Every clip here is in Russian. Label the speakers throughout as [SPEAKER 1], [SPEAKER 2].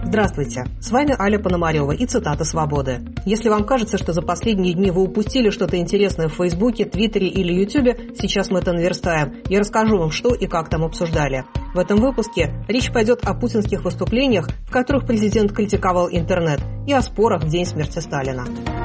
[SPEAKER 1] Здравствуйте, с вами Аля Пономарева и цитата «Свободы». Если вам кажется, что за последние дни вы упустили что-то интересное в Фейсбуке, Твиттере или Ютубе, сейчас мы это наверстаем. Я расскажу вам, что и как там обсуждали. В этом выпуске речь пойдет о путинских выступлениях, в которых президент критиковал интернет, и о спорах в день смерти Сталина.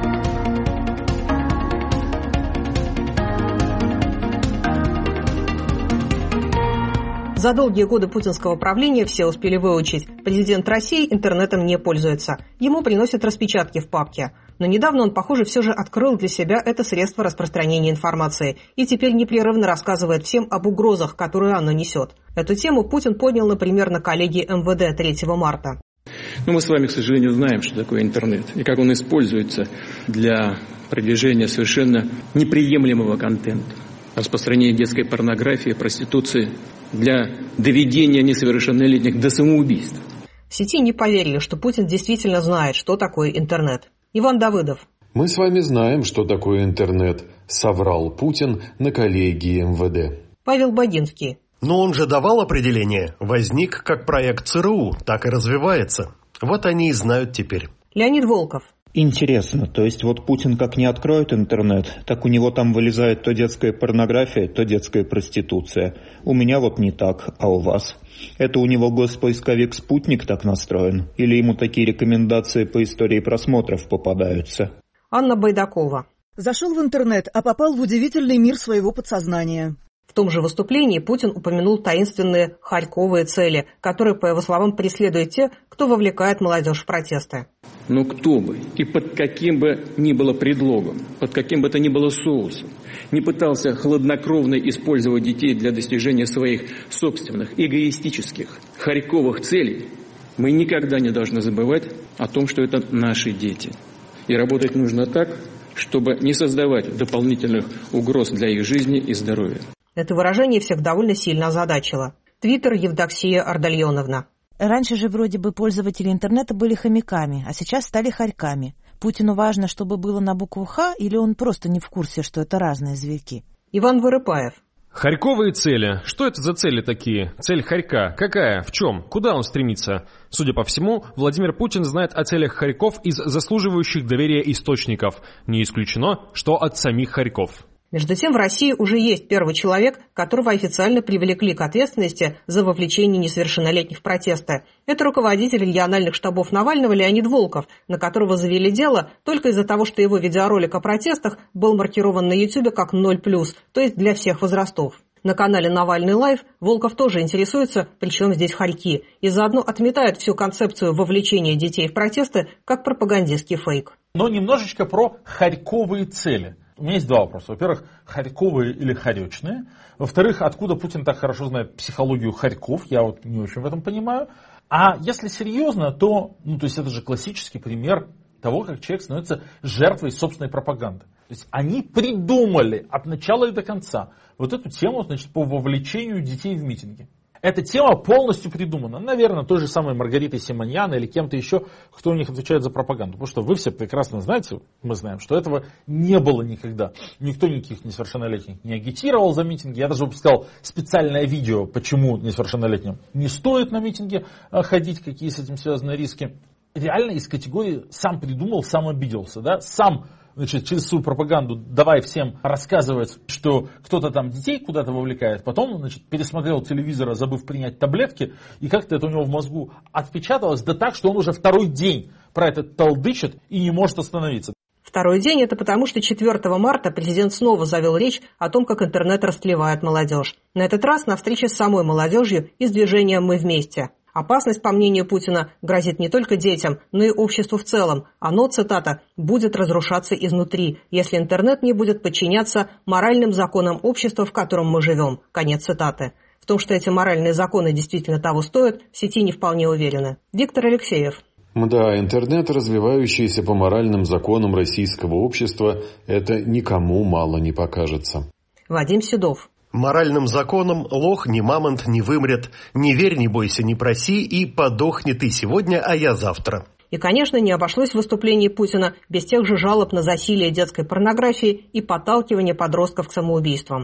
[SPEAKER 1] За долгие годы путинского правления все успели выучить. Президент России интернетом не пользуется. Ему приносят распечатки в папке. Но недавно он, похоже, все же открыл для себя это средство распространения информации и теперь непрерывно рассказывает всем об угрозах, которые оно несет. Эту тему Путин поднял, например, на коллегии МВД 3 марта.
[SPEAKER 2] Но мы с вами, к сожалению, знаем, что такое интернет и как он используется для продвижения совершенно неприемлемого контента. Распространение детской порнографии, проституции, для доведения несовершеннолетних до самоубийства.
[SPEAKER 1] В сети не поверили, что Путин действительно знает, что такое интернет. Иван Давыдов.
[SPEAKER 3] Мы с вами знаем, что такое интернет, соврал Путин на коллегии МВД.
[SPEAKER 1] Павел Богинский.
[SPEAKER 4] Но он же давал определение. Возник как проект ЦРУ, так и развивается. Вот они и знают теперь.
[SPEAKER 1] Леонид Волков.
[SPEAKER 5] Интересно, то есть вот Путин как не откроет интернет, так у него там вылезает то детская порнография, то детская проституция. У меня вот не так, а у вас? Это у него госпоисковик «Спутник» так настроен? Или ему такие рекомендации по истории просмотров попадаются?
[SPEAKER 1] Анна Байдакова.
[SPEAKER 6] Зашел в интернет, а попал в удивительный мир своего подсознания.
[SPEAKER 1] В том же выступлении Путин упомянул таинственные харьковые цели, которые, по его словам, преследуют те, кто вовлекает молодежь в протесты.
[SPEAKER 2] Но кто бы и под каким бы ни было предлогом, под каким бы то ни было соусом, не пытался хладнокровно использовать детей для достижения своих собственных эгоистических харьковых целей, мы никогда не должны забывать о том, что это наши дети. И работать нужно так, чтобы не создавать дополнительных угроз для их жизни и здоровья.
[SPEAKER 1] Это выражение всех довольно сильно озадачило. Твиттер Евдоксия Ардальоновна.
[SPEAKER 7] Раньше же вроде бы пользователи интернета были хомяками, а сейчас стали хорьками. Путину важно, чтобы было на букву «Х», или он просто не в курсе, что это разные зверьки?
[SPEAKER 1] Иван Вырыпаев.
[SPEAKER 8] Харьковые цели. Что это за цели такие? Цель хорька. Какая? В чем? Куда он стремится? Судя по всему, Владимир Путин знает о целях хорьков из заслуживающих доверия источников. Не исключено, что от самих хорьков.
[SPEAKER 1] Между тем, в России уже есть первый человек, которого официально привлекли к ответственности за вовлечение несовершеннолетних в протесты. Это руководитель региональных штабов Навального Леонид Волков, на которого завели дело только из-за того, что его видеоролик о протестах был маркирован на Ютубе как 0+, то есть для всех возрастов. На канале «Навальный лайв» Волков тоже интересуется, причем здесь хорьки, и заодно отметает всю концепцию вовлечения детей в протесты как пропагандистский фейк.
[SPEAKER 9] Но немножечко про харьковые цели. У меня есть два вопроса. Во-первых, харьковые или хоречные. Во-вторых, откуда Путин так хорошо знает психологию хорьков? Я вот не очень в этом понимаю. А если серьезно, то есть это же классический пример того, как человек становится жертвой собственной пропаганды. То есть они придумали от начала и до конца вот эту тему, значит, по вовлечению детей в митинги. Эта тема полностью придумана. Наверное, той же самой Маргаритой Симоньян или кем-то еще, кто у них отвечает за пропаганду. Потому что вы все прекрасно знаете, мы знаем, что этого не было никогда. Никто никаких несовершеннолетних не агитировал за митинги. Я даже выпускал специальное видео, почему несовершеннолетним не стоит на митинги ходить, какие с этим связаны риски. Реально из категории «сам придумал, сам обиделся». Да? Сам, значит, через свою пропаганду давай всем рассказывать, что кто-то там детей куда-то вовлекает. Потом, значит, пересмотрел телевизор, забыв принять таблетки, и как-то это у него в мозгу отпечаталось, да так, что он уже второй день про это толдычит и не может остановиться.
[SPEAKER 1] Второй день – это потому, что 4 марта президент снова завел речь о том, как интернет растлевает молодежь. На этот раз на встрече с самой молодежью и с движением «Мы вместе». Опасность, по мнению Путина, грозит не только детям, но и обществу в целом. Оно, цитата, «будет разрушаться изнутри, если интернет не будет подчиняться моральным законам общества, в котором мы живем». Конец цитаты. В том, что эти моральные законы действительно того стоят, в сети не вполне уверены. Виктор Алексеев.
[SPEAKER 3] Да, интернет, развивающийся по моральным законам российского общества, это никому мало не покажется.
[SPEAKER 1] Вадим Седов.
[SPEAKER 4] Моральным законом лох ни мамонт не вымрет, не верь, не бойся, не проси, и подохни ты сегодня, а я завтра.
[SPEAKER 1] И, конечно, не обошлось выступление Путина без тех же жалоб на засилие детской порнографии и подталкивание подростков к самоубийствам.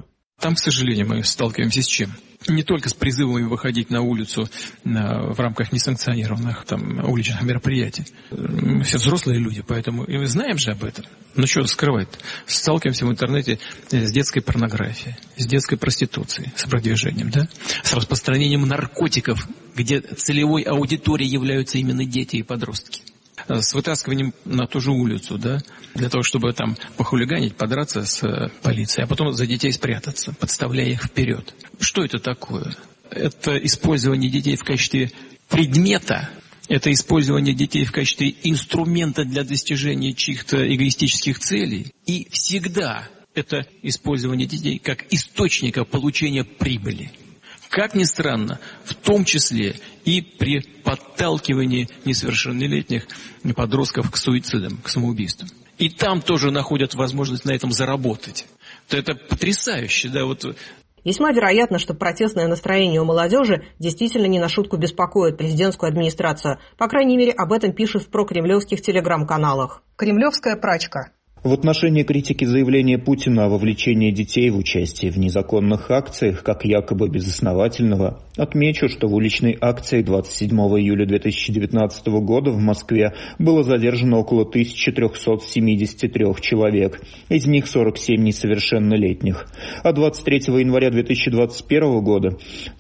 [SPEAKER 2] Там, к сожалению, мы сталкиваемся с чем? Не только с призывами выходить на улицу в рамках несанкционированных уличных мероприятий. Мы все взрослые люди, поэтому и мы знаем же об этом. Но что скрывать? Сталкиваемся в интернете с детской порнографией, с детской проституцией, с продвижением, да? С распространением наркотиков, где целевой аудиторией являются именно дети и подростки. С вытаскиванием на ту же улицу, да, для того, чтобы там похулиганить, подраться с полицией, а потом за детей спрятаться, подставляя их вперед. Что это такое? Это использование детей в качестве предмета, это использование детей в качестве инструмента для достижения чьих-то эгоистических целей. И всегда это использование детей как источника получения прибыли. Как ни странно, в том числе и при подталкивании несовершеннолетних подростков к суицидам, к самоубийствам. И там тоже находят возможность на этом заработать. Это потрясающе, да, вот.
[SPEAKER 1] Весьма вероятно, что протестное настроение у молодежи действительно не на шутку беспокоит президентскую администрацию. По крайней мере, об этом пишут в прокремлевских телеграм-каналах. Кремлевская прачка.
[SPEAKER 5] В отношении критики заявления Путина о вовлечении детей в участие в незаконных акциях, как якобы безосновательного, отмечу, что в уличной акции 27 июля 2019 года в Москве было задержано около 1373 человек, из них 47 несовершеннолетних, а 23 января 2021 года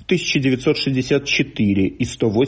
[SPEAKER 5] 1964 и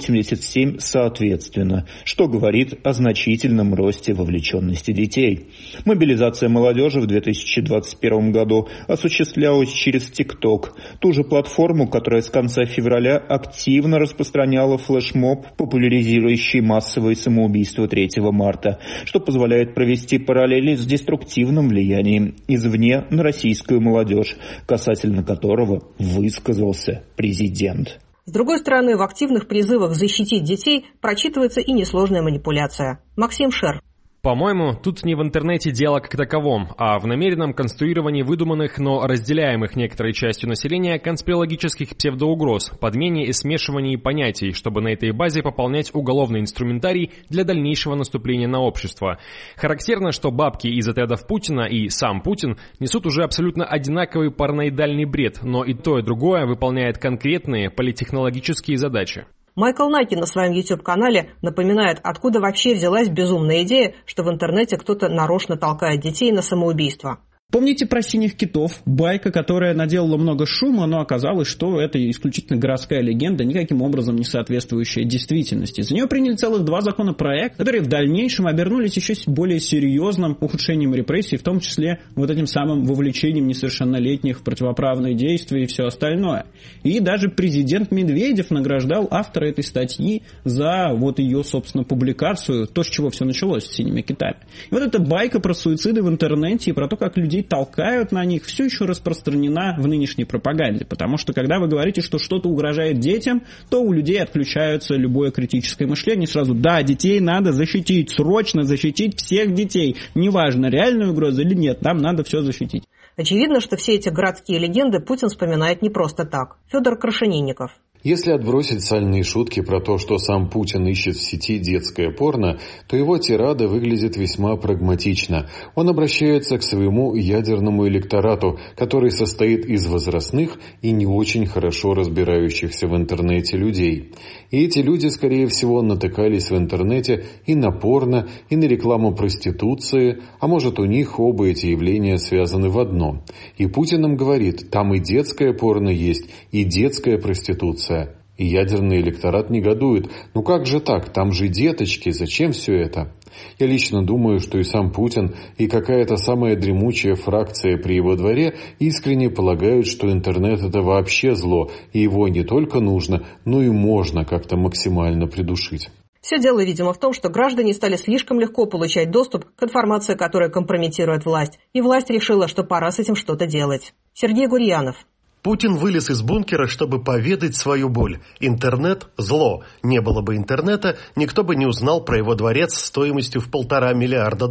[SPEAKER 5] 187 соответственно, что говорит о значительном росте вовлеченности детей. Мобилизация молодежи в 2021 году осуществлялась через TikTok, ту же платформу, которая с конца февраля активно распространяла флешмоб, популяризирующий массовые самоубийства 3 марта, что позволяет провести параллели с деструктивным влиянием извне на российскую молодежь, касательно которого высказался президент.
[SPEAKER 1] С другой стороны, в активных призывах защитить детей прочитывается и несложная манипуляция. Максим Шер.
[SPEAKER 8] По-моему, тут не в интернете дело как таковом, а в намеренном конструировании выдуманных, но разделяемых некоторой частью населения конспирологических псевдоугроз, подмене и смешивании понятий, чтобы на этой базе пополнять уголовный инструментарий для дальнейшего наступления на общество. Характерно, что бабки из отрядов Путина и сам Путин несут уже абсолютно одинаковый параноидальный бред, но и то, и другое выполняет конкретные политтехнологические задачи.
[SPEAKER 1] Майкл Наки на своем YouTube-канале напоминает, откуда вообще взялась безумная идея, что в интернете кто-то нарочно толкает детей на самоубийство.
[SPEAKER 10] Помните про синих китов? Байка, которая наделала много шума, но оказалось, что это исключительно городская легенда, никаким образом не соответствующая действительности. За нее приняли целых 2 законопроекта, которые в дальнейшем обернулись еще более серьезным ухудшением репрессий, в том числе вот этим самым вовлечением несовершеннолетних в противоправные действия и все остальное. И даже президент Медведев награждал автора этой статьи за вот ее, собственно, публикацию, то, с чего все началось с синими китами. И вот эта байка про суициды в интернете и про то, как людей толкают на них, все еще распространена в нынешней пропаганде. Потому что, когда вы говорите, что что-то угрожает детям, то у людей отключается любое критическое мышление. Сразу, да, детей надо защитить, срочно защитить всех детей. Неважно, реальная угроза или нет, нам надо все защитить.
[SPEAKER 1] Очевидно, что все эти городские легенды Путин вспоминает не просто так. Федор Крашенинников.
[SPEAKER 3] Если отбросить сальные шутки про то, что сам Путин ищет в сети детское порно, то его тирада выглядит весьма прагматично. Он обращается к своему ядерному электорату, который состоит из возрастных и не очень хорошо разбирающихся в интернете людей. И эти люди, скорее всего, натыкались в интернете и на порно, и на рекламу проституции, а может, у них оба эти явления связаны в одно. И Путин им говорит, там и детское порно есть, и детская проституция. И ядерный электорат негодует. Ну как же так? Там же деточки. Зачем все это? Я лично думаю, что и сам Путин, и какая-то самая дремучая фракция при его дворе искренне полагают, что интернет – это вообще зло, и его не только нужно, но и можно как-то максимально придушить.
[SPEAKER 1] Все дело, видимо, в том, что граждане стали слишком легко получать доступ к информации, которая компрометирует власть. И власть решила, что пора с этим что-то делать. Сергей Гурьянов.
[SPEAKER 4] Путин вылез из бункера, чтобы поведать свою боль. Интернет – зло. Не было бы интернета, никто бы не узнал про его дворец стоимостью в $1,5 миллиарда.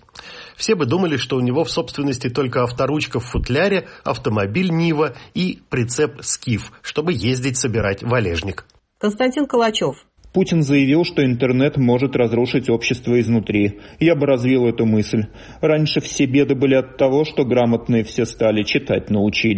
[SPEAKER 4] Все бы думали, что у него в собственности только авторучка в футляре, автомобиль Нива и прицеп Скиф, чтобы ездить собирать валежник.
[SPEAKER 1] Константин Калачев.
[SPEAKER 5] Путин заявил, что интернет может разрушить общество изнутри. Я бы развил эту мысль. Раньше все беды были от того, что грамотные все стали, читать научились.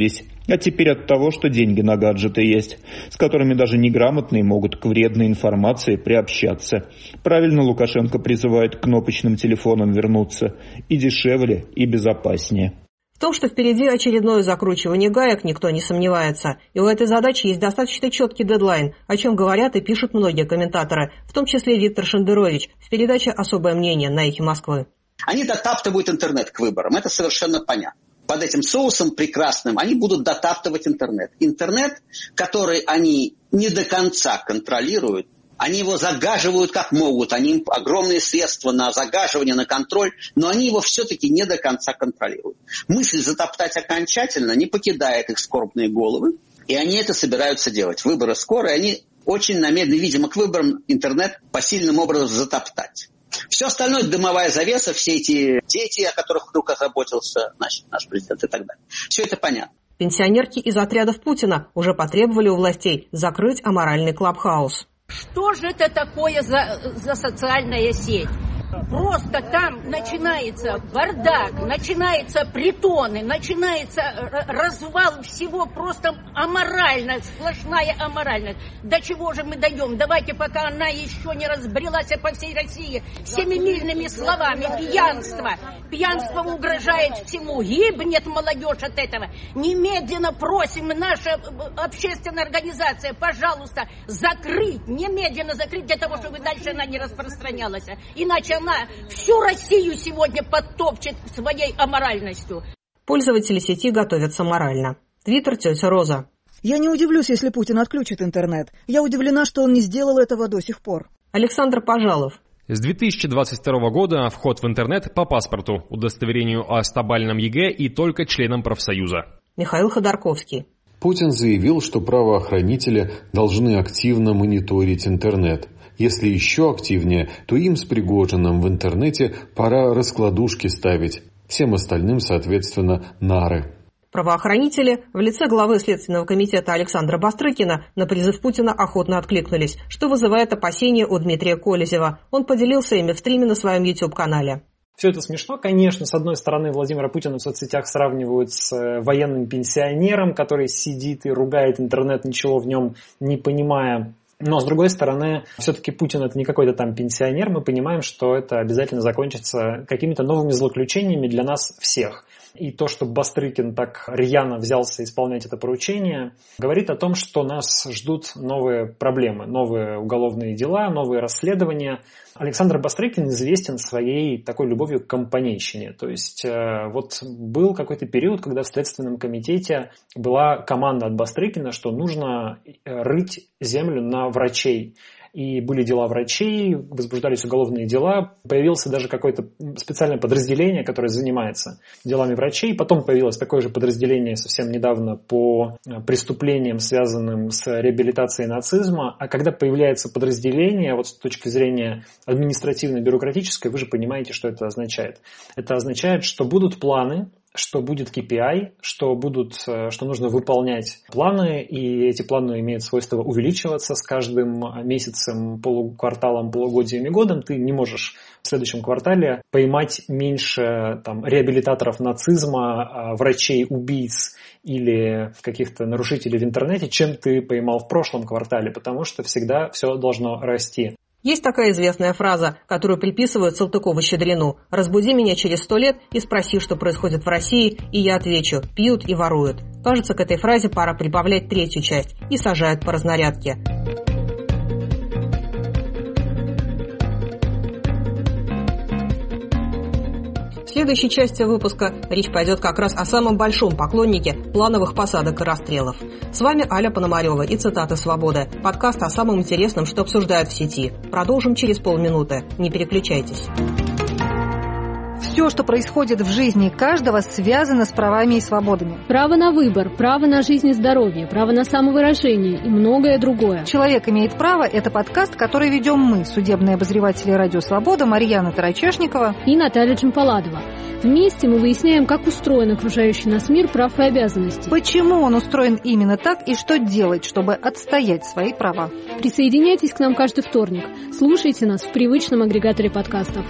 [SPEAKER 5] А теперь от того, что деньги на гаджеты есть, с которыми даже неграмотные могут к вредной информации приобщаться. Правильно Лукашенко призывает к кнопочным телефонам вернуться. И дешевле, и безопаснее.
[SPEAKER 1] В том, что впереди очередное закручивание гаек, никто не сомневается. И у этой задачи есть достаточно четкий дедлайн, о чем говорят и пишут многие комментаторы, в том числе Виктор Шендерович в передаче «Особое мнение» на «Эхе Москвы».
[SPEAKER 11] Они дотаптывают интернет к выборам, это совершенно понятно. Под этим соусом прекрасным они будут дотаптывать интернет. Интернет, который они не до конца контролируют, они его загаживают как могут, они им огромные средства на загаживание, на контроль, но они его все-таки не до конца контролируют. Мысль затоптать окончательно не покидает их скорбные головы, и они это собираются делать. Выборы скоро, и они очень намерены, видимо, к выборам интернет посильным образом затоптать. Все остальное – дымовая завеса, все эти дети, о которых вдруг озаботился наш президент и так далее. Все это понятно.
[SPEAKER 1] Пенсионерки из отрядов Путина уже потребовали у властей закрыть аморальный клабхаус.
[SPEAKER 12] Что же это такое за социальная сеть? Просто там начинается бардак, начинаются притоны, начинается развал всего, просто аморально, сплошная аморальность. До чего же мы дойдем? Давайте, пока она еще не разбрелась по всей России семимильными словами. Пьянство. Пьянство угрожает всему. Гибнет молодежь от этого. Немедленно просим, наша общественная организация, пожалуйста, закрыть, немедленно закрыть, для того, чтобы дальше она не распространялась. Иначе она всю Россию сегодня подтопчет своей аморальностью.
[SPEAKER 1] Пользователи сети готовятся морально. Твиттер тетя Роза.
[SPEAKER 6] Я не удивлюсь, если Путин отключит интернет. Я удивлена, что он не сделал этого до сих пор.
[SPEAKER 1] Александр Пожалов.
[SPEAKER 8] С 2022 года вход в интернет по паспорту, удостоверению о стабильном ЕГЭ и только членам профсоюза.
[SPEAKER 1] Михаил Ходорковский.
[SPEAKER 3] Путин заявил, что правоохранители должны активно мониторить интернет. Если еще активнее, то им с Пригожиным в интернете пора раскладушки ставить. Всем остальным, соответственно, нары.
[SPEAKER 1] Правоохранители в лице главы Следственного комитета Александра Бастрыкина на призыв Путина охотно откликнулись, что вызывает опасения у Дмитрия Колезева. Он поделился ими в стриме на своем YouTube-канале.
[SPEAKER 13] Все это смешно, конечно. С одной стороны, Владимира Путина в соцсетях сравнивают с военным пенсионером, который сидит и ругает интернет, ничего в нем не понимая. Но, с другой стороны, все-таки Путин – это не какой-то там пенсионер. Мы понимаем, что это обязательно закончится какими-то новыми злоключениями для нас всех. И то, что Бастрыкин так рьяно взялся исполнять это поручение, говорит о том, что нас ждут новые проблемы, новые уголовные дела, новые расследования. Александр Бастрыкин известен своей такой любовью к компанейщине. То есть вот был какой-то период, когда в Следственном комитете была команда от Бастрыкина, что нужно рыть землю на врачей. И были дела врачей, возбуждались уголовные дела. Появилось даже какое-то специальное подразделение, которое занимается делами врачей. Потом появилось такое же подразделение совсем недавно по преступлениям, связанным с реабилитацией нацизма. А когда появляется подразделение, вот с точки зрения административно-бюрократической, вы же понимаете, что это означает. Это означает, что будут планы, что будет KPI, что нужно выполнять планы, и эти планы имеют свойство увеличиваться с каждым месяцем, полукварталом, полугодием и годом. Ты не можешь в следующем квартале поймать меньше реабилитаторов нацизма, врачей-убийц или каких-то нарушителей в интернете, чем ты поймал в прошлом квартале, потому что всегда все должно расти.
[SPEAKER 1] Есть такая известная фраза, которую приписывают Салтыкову-Щедрину: «Разбуди меня через 100 лет и спроси, что происходит в России, и я отвечу: пьют и воруют». Кажется, к этой фразе пора прибавлять третью часть: и сажают по разнарядке. В следующей части выпуска речь пойдет как раз о самом большом поклоннике плановых посадок и расстрелов. С вами Аля Пономарева и цитаты «Свободы». Подкаст о самом интересном, что обсуждают в сети. Продолжим через полминуты. Не переключайтесь.
[SPEAKER 14] Все, что происходит в жизни каждого, связано с правами и свободами.
[SPEAKER 15] Право на выбор, право на жизнь и здоровье, право на самовыражение и многое другое.
[SPEAKER 14] «Человек имеет право» — это подкаст, который ведем мы, судебные обозреватели «Радио Свобода» Марьяна Тарачешникова
[SPEAKER 15] и Наталья Джампаладова. Вместе мы выясняем, как устроен окружающий нас мир прав и обязанностей.
[SPEAKER 14] Почему он устроен именно так и что делать, чтобы отстоять свои права.
[SPEAKER 15] Присоединяйтесь к нам каждый вторник. Слушайте нас в привычном агрегаторе подкастов.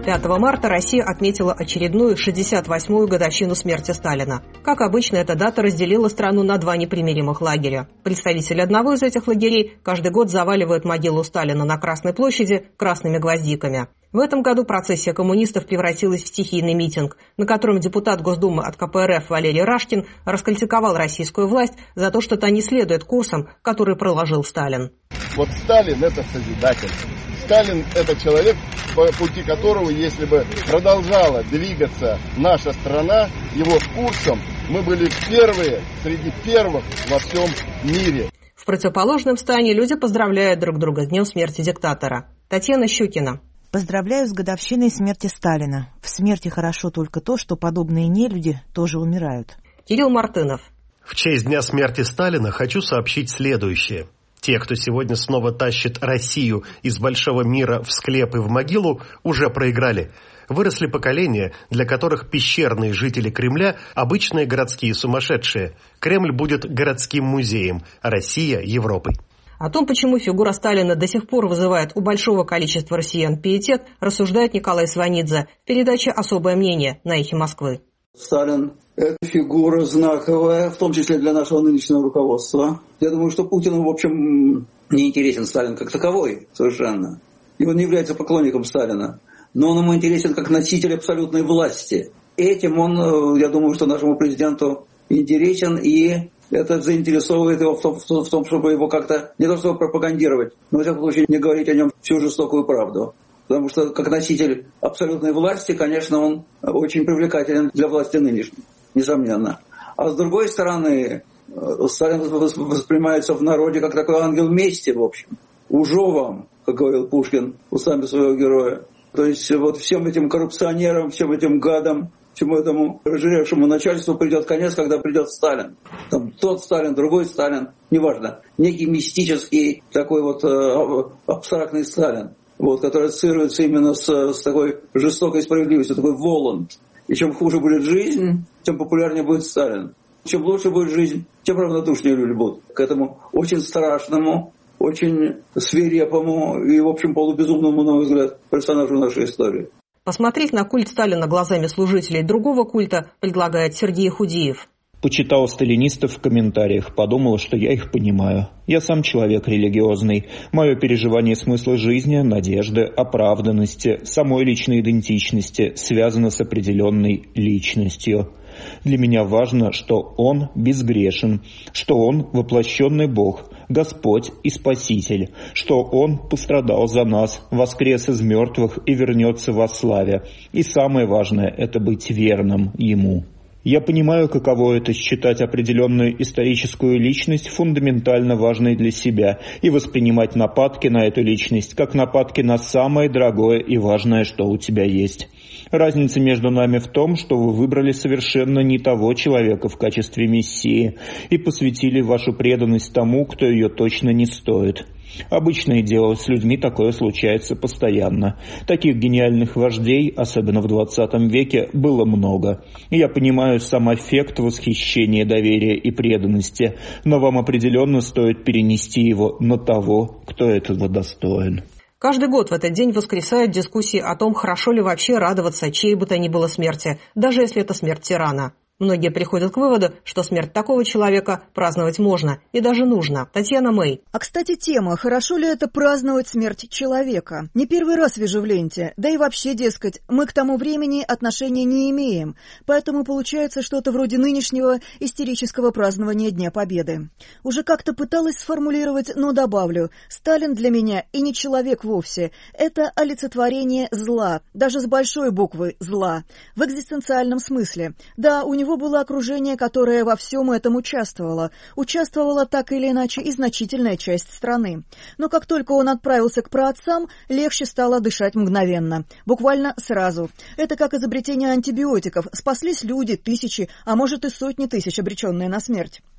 [SPEAKER 1] 5 марта Россия отметила очередную 68-ю годовщину смерти Сталина. Как обычно, эта дата разделила страну на два непримиримых лагеря. Представители одного из этих лагерей каждый год заваливают могилу Сталина на Красной площади красными гвоздиками. В этом году процессия коммунистов превратилась в стихийный митинг, на котором депутат Госдумы от КПРФ Валерий Рашкин раскритиковал российскую власть за то, что та не следует курсам, которые проложил Сталин.
[SPEAKER 16] Вот Сталин – это созидатель. Сталин – это человек, по пути которого, если бы продолжала двигаться наша страна его курсом, мы были первые среди первых во всем мире.
[SPEAKER 1] В противоположном стане люди поздравляют друг друга с днем смерти диктатора. Татьяна Щукина.
[SPEAKER 7] Поздравляю с годовщиной смерти Сталина. В смерти хорошо только то, что подобные нелюди тоже умирают.
[SPEAKER 1] Кирилл Мартынов.
[SPEAKER 4] В честь дня смерти Сталина хочу сообщить следующее. Те, кто сегодня снова тащит Россию из большого мира в склеп и в могилу, уже проиграли. Выросли поколения, для которых пещерные жители Кремля – обычные городские сумасшедшие. Кремль будет городским музеем, а Россия – Европой.
[SPEAKER 1] О том, почему фигура Сталина до сих пор вызывает у большого количества россиян пиетет, рассуждает Николай Сванидзе в передаче «Особое мнение» на «Эхе Москвы».
[SPEAKER 17] Сталин – это фигура знаковая, в том числе для нашего нынешнего руководства. Я думаю, что Путину, в общем, не интересен Сталин как таковой совершенно. И он не является поклонником Сталина. Но он ему интересен как носитель абсолютной власти. Этим он, я думаю, что нашему президенту интересен, и это заинтересовывает его в том, чтобы его как-то, не то чтобы пропагандировать, но, во всяком случае, не говорить о нем всю жестокую правду. Потому что, как носитель абсолютной власти, конечно, он очень привлекателен для власти нынешней, несомненно. А с другой стороны, Сталин воспринимается в народе как такой ангел мести, в общем. «Ужо вам», как говорил Пушкин устами своего героя. То есть вот всем этим коррупционерам, всем этим гадам, всему этому разжиревшему начальству придет конец, когда придет Сталин. Там тот Сталин, другой Сталин, неважно. Некий мистический такой вот абстрактный Сталин, вот, который ассоциируется именно с такой жестокой справедливостью, такой Воланд. И чем хуже будет жизнь, тем популярнее будет Сталин. Чем лучше будет жизнь, тем равнодушнее люди будут к этому очень страшному, очень свирепому и, в общем, полубезумному, на мой взгляд, персонажу нашей истории.
[SPEAKER 1] Посмотреть на культ Сталина глазами служителей другого культа предлагает Сергей Худиев.
[SPEAKER 5] Почитал сталинистов в комментариях, подумал, что я их понимаю. Я сам человек религиозный. Мое переживание смысла жизни, надежды, оправданности, самой личной идентичности связано с определенной личностью. Для меня важно, что он безгрешен, что он воплощенный Бог, Господь и Спаситель, что он пострадал за нас, воскрес из мертвых и вернется во славе. И самое важное – это быть верным Ему. Я понимаю, каково это считать определенную историческую личность фундаментально важной для себя и воспринимать нападки на эту личность как нападки на самое дорогое и важное, что у тебя есть. Разница между нами в том, что вы выбрали совершенно не того человека в качестве мессии и посвятили вашу преданность тому, кто ее точно не стоит. Обычное дело, с людьми такое случается постоянно. Таких гениальных вождей, особенно в 20 веке, было много. Я понимаю сам эффект восхищения, доверия и преданности, но вам определенно стоит перенести его на того, кто этого достоин.
[SPEAKER 1] Каждый год в этот день воскресают дискуссии о том, хорошо ли вообще радоваться чьей бы то ни было смерти, даже если это смерть тирана. Многие приходят к выводу, что смерть такого человека праздновать можно и даже нужно. Татьяна Мэй.
[SPEAKER 6] А, кстати, тема «Хорошо ли это праздновать смерть человека?» Не первый раз вижу в ленте. Да и вообще, дескать, мы к тому времени отношения не имеем. Поэтому получается что-то вроде нынешнего истерического празднования Дня Победы. Уже как-то пыталась сформулировать, но добавлю. Сталин для меня и не человек вовсе. Это олицетворение зла. Даже с большой буквы «зла». В экзистенциальном смысле. Да, у него было окружение, которое во всем этом участвовало. Участвовала так или иначе и значительная часть страны. Но как только он отправился к праотцам, легче стало дышать мгновенно. Буквально сразу. Это как изобретение антибиотиков. Спаслись люди, тысячи, а может и сотни тысяч, обреченные на смерть.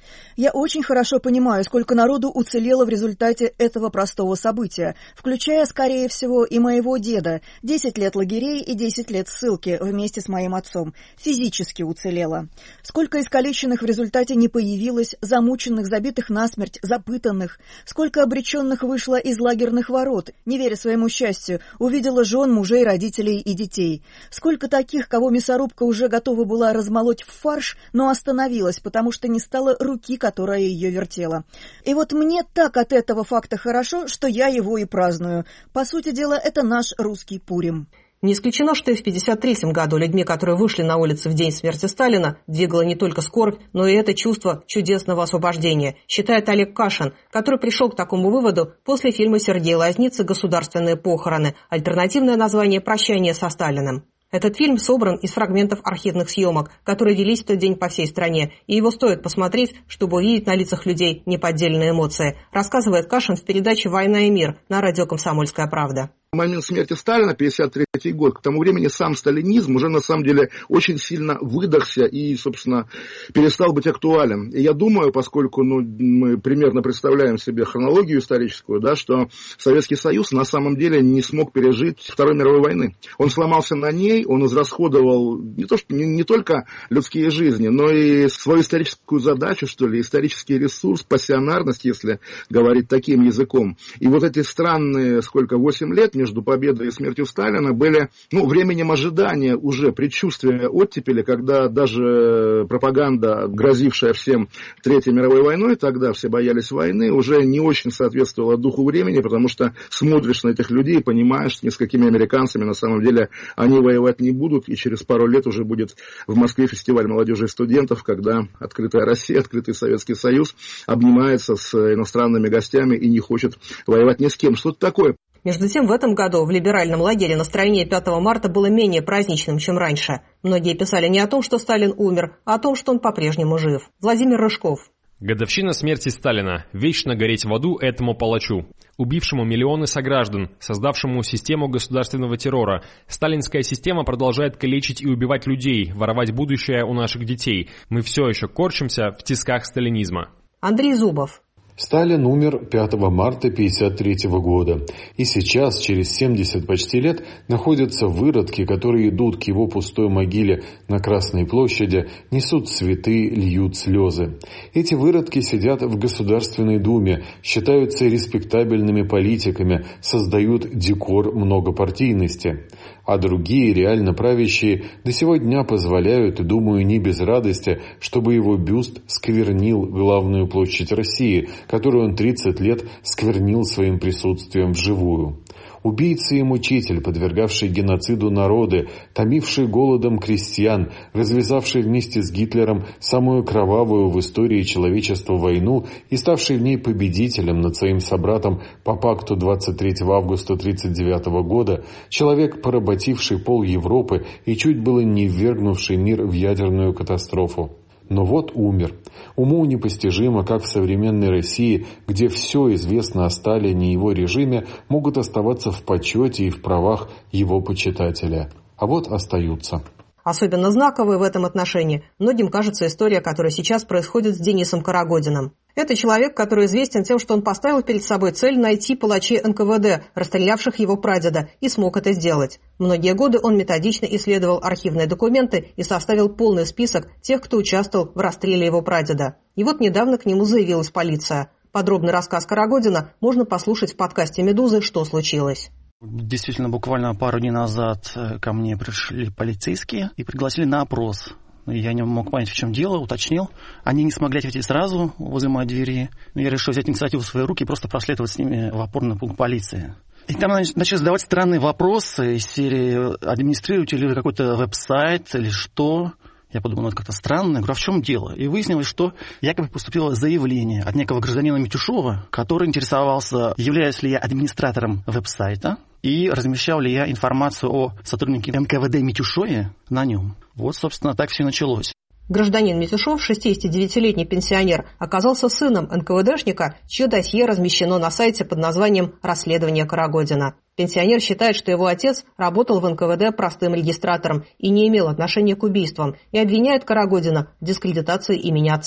[SPEAKER 6] Я очень хорошо понимаю, сколько народу уцелело в результате этого простого события, включая, скорее всего, и моего деда. 10 лет лагерей и 10 лет ссылки вместе с моим отцом. Физически уцелело. Сколько искалеченных в результате не появилось, замученных, забитых насмерть, запытанных. Сколько обреченных вышло из лагерных ворот, не веря своему счастью, увидела жен, мужей, родителей и детей. Сколько таких, кого мясорубка уже готова была размолоть в фарш, но остановилась, потому что не стало руки, которая ее вертела. И вот мне так от этого факта хорошо, что я его и праздную. По сути дела, это наш русский Пурим.
[SPEAKER 1] Не исключено, что и в 1953 году людьми, которые вышли на улицы в день смерти Сталина, двигала не только скорбь, но и это чувство чудесного освобождения, считает Олег Кашин, который пришел к такому выводу после фильма Сергея Лазницы «Государственные похороны», альтернативное название «Прощание со Сталиным». Этот фильм собран из фрагментов архивных съемок, которые велись в тот день по всей стране, и его стоит посмотреть, чтобы увидеть на лицах людей неподдельные эмоции, рассказывает Кашин в передаче «Война и мир» на радио «Комсомольская правда».
[SPEAKER 18] В момент смерти Сталина, 1953 год, к тому времени сам сталинизм уже на самом деле очень сильно выдохся и, собственно, перестал быть актуален. И я думаю, поскольку мы примерно представляем себе хронологию историческую, да, что Советский Союз на самом деле не смог пережить Второй мировой войны. Он сломался на ней, он израсходовал не только людские жизни, но и свою историческую задачу, что ли, исторический ресурс, пассионарность, если говорить таким языком. И вот эти странные, 8 лет между победой и смертью Сталина были временем ожидания уже, предчувствия оттепели, когда даже пропаганда, грозившая всем Третьей мировой войной, тогда все боялись войны, уже не очень соответствовала духу времени, потому что смотришь на этих людей и понимаешь, что ни с какими американцами на самом деле они воевать не будут, и через пару лет уже будет в Москве фестиваль молодежи и студентов, когда открытая Россия, открытый Советский Союз обнимается с иностранными гостями и не хочет воевать ни с кем. Что-то такое.
[SPEAKER 1] Между тем, в этом году в либеральном лагере настроение 5 марта было менее праздничным, чем раньше. Многие писали не о том, что Сталин умер, а о том, что он по-прежнему жив. Владимир Рыжков.
[SPEAKER 8] Годовщина смерти Сталина. Вечно гореть в аду этому палачу, убившему миллионы сограждан, создавшему систему государственного террора. Сталинская система продолжает калечить и убивать людей, воровать будущее у наших детей. Мы все еще корчимся в тисках сталинизма.
[SPEAKER 1] Андрей Зубов.
[SPEAKER 3] Сталин умер 5 марта 1953 года, и сейчас, через 70 почти лет, находятся выродки, которые идут к его пустой могиле на Красной площади, несут цветы, льют слезы. Эти выродки сидят в Государственной Думе, считаются респектабельными политиками, создают декор многопартийности. А другие, реально правящие, до сего дня позволяют, и, думаю, не без радости, чтобы его бюст сквернил главную площадь России, которую он 30 лет сквернил своим присутствием вживую. Убийца и мучитель, подвергавший геноциду народы, томивший голодом крестьян, развязавший вместе с Гитлером самую кровавую в истории человечества войну и ставший в ней победителем над своим собратом по пакту 23 августа 1939 года, человек, поработивший пол Европы и чуть было не ввергнувший мир в ядерную катастрофу. Но вот умер. Уму непостижимо, как в современной России, где все известно о Сталине и его режиме, могут оставаться в почете и в правах его почитателя. А вот остаются.
[SPEAKER 1] Особенно знаковой в этом отношении многим кажется история, которая сейчас происходит с Денисом Карагодиным. Это человек, который известен тем, что он поставил перед собой цель найти палачей НКВД, расстрелявших его прадеда, и смог это сделать. Многие годы он методично исследовал архивные документы и составил полный список тех, кто участвовал в расстреле его прадеда. И вот недавно к нему заявилась полиция. Подробный рассказ Карагодина можно послушать в подкасте «Медузы. Что случилось?».
[SPEAKER 19] Действительно, буквально пару дней назад ко мне пришли полицейские и пригласили на опрос. Я не мог понять, в чем дело, уточнил. Они не смогли ответить сразу возле моей двери. Я решил взять инициативу в свои руки и просто проследовать с ними в опорный пункт полиции. И там начали задавать странные вопросы из серии: администрируете ли вы какой-то веб-сайт или что? Я подумал, это как-то странно. Я говорю, а в чем дело? И выяснилось, что якобы поступило заявление от некого гражданина Митюшова, который интересовался, являюсь ли я администратором веб-сайта и размещал ли я информацию о сотруднике НКВД Митюшове на нем. Вот, собственно, так все и началось.
[SPEAKER 1] Гражданин Митюшов, 69-летний пенсионер, оказался сыном НКВДшника, чье досье размещено на сайте под названием «Расследование Карагодина». Пенсионер считает, что его отец работал в НКВД простым регистратором и не имел отношения к убийствам, и обвиняет Карагодина в дискредитации имени отца.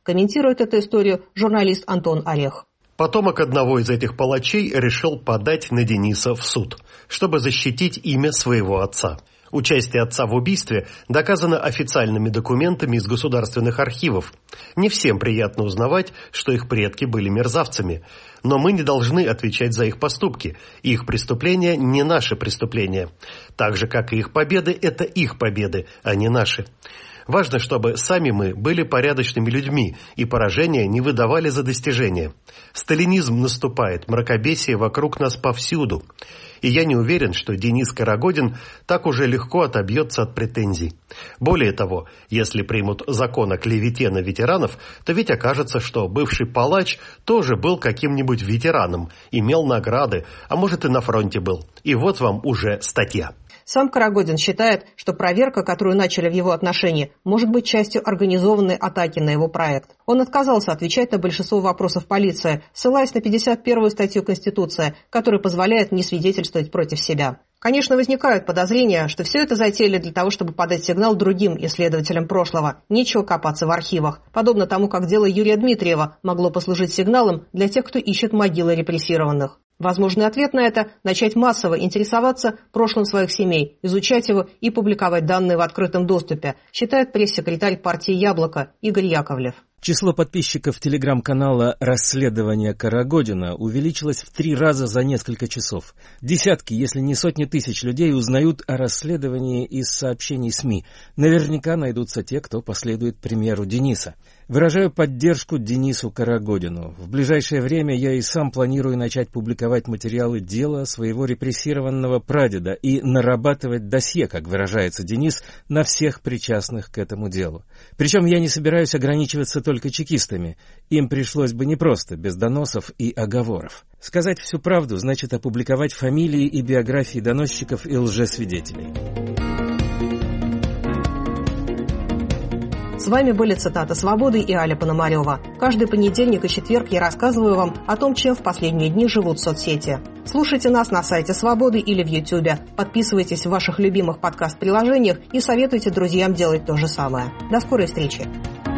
[SPEAKER 1] Комментирует эту историю журналист Антон Орех.
[SPEAKER 4] Потомок одного из этих палачей решил подать на Дениса в суд, чтобы защитить имя своего отца. Участие отца в убийстве доказано официальными документами из государственных архивов. Не всем приятно узнавать, что их предки были мерзавцами. Но мы не должны отвечать за их поступки. Их преступления не наши преступления. Так же, как и их победы, это их победы, а не наши. Важно, чтобы сами мы были порядочными людьми и поражения не выдавали за достижения. Сталинизм наступает, мракобесие вокруг нас повсюду. И я не уверен, что Денис Карагодин так уже легко отобьется от претензий. Более того, если примут закон о клевете на ветеранов, то ведь окажется, что бывший палач тоже был каким-нибудь ветераном, имел награды, а может и на фронте был. И вот вам уже статья.
[SPEAKER 1] Сам Карагодин считает, что проверка, которую начали в его отношении, может быть частью организованной атаки на его проект. Он отказался отвечать на большинство вопросов полиции, ссылаясь на 51-ю статью Конституции, которая позволяет не свидетельствовать против себя. Конечно, возникают подозрения, что все это затеяли для того, чтобы подать сигнал другим исследователям прошлого. Нечего копаться в архивах. Подобно тому, как дело Юрия Дмитриева могло послужить сигналом для тех, кто ищет могилы репрессированных. Возможный ответ на это – начать массово интересоваться прошлым своих семей, изучать его и публиковать данные в открытом доступе, считает пресс-секретарь партии «Яблоко» Игорь Яковлев.
[SPEAKER 20] Число подписчиков телеграм-канала «Расследование Карагодина» увеличилось в 3 раза за несколько часов. Десятки, если не сотни тысяч людей узнают о расследовании из сообщений СМИ. Наверняка найдутся те, кто последует примеру Дениса. Выражаю поддержку Денису Карагодину. В ближайшее время я и сам планирую начать публиковать материалы дела своего репрессированного прадеда и нарабатывать досье, как выражается Денис, на всех причастных к этому делу. Причем я не собираюсь ограничиваться только чекистами. Им пришлось бы непросто, без доносов и оговоров. Сказать всю правду значит опубликовать фамилии и биографии доносчиков и лжесвидетелей.
[SPEAKER 1] С вами были цитаты «Свободы» и Аля Пономарева. Каждый понедельник и четверг я рассказываю вам о том, чем в последние дни живут соцсети. Слушайте нас на сайте «Свободы» или в Ютьюбе. Подписывайтесь в ваших любимых подкаст-приложениях и советуйте друзьям делать то же самое. До скорой встречи!